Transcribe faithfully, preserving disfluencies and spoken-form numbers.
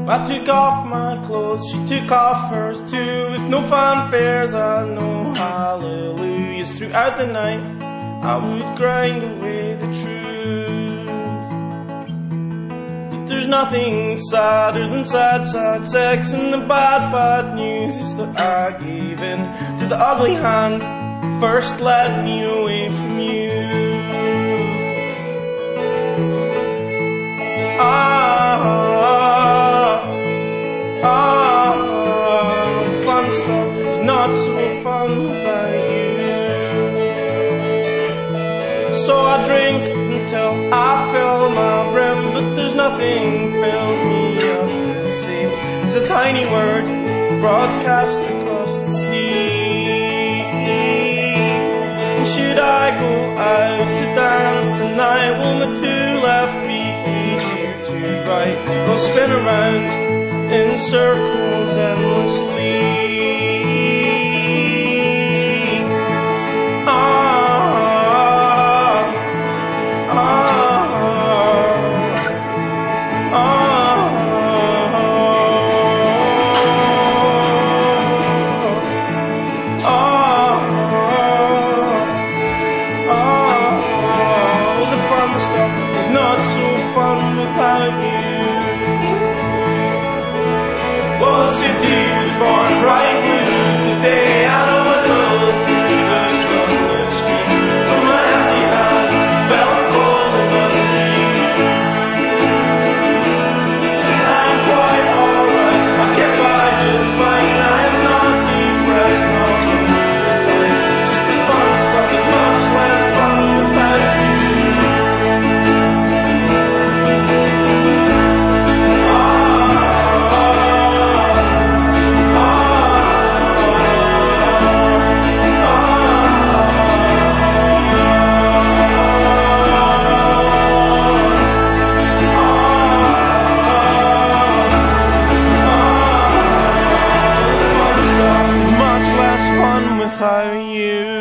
I took off my clothes, she took off hers too. With no fanfares and no hallelujahs. Throughout the night I would grind away the truth that there's nothing sadder than sad, sad sex. And the bad, bad news is that I gave in to the ugly hand that first led me away from you. Ah, ah, fun stuff is not so fun without you. So I drink until I fill my brim, but there's nothing fills me up the same as a tiny word broadcast across the sea. And should I go out to dance tonight, will my two left feet to right will spin around in circles endlessly. Ah, ah, ah, ah, ah. The fun stuff is not so fun without you. Well, the city was born bright blue today. I know I sold through the sunlit street, but my empty hand felt cold and ugly. I'm quite alright, I get by just fine. I am not depressed, not worried. Just the fun stuff is much less fun without you. Without you.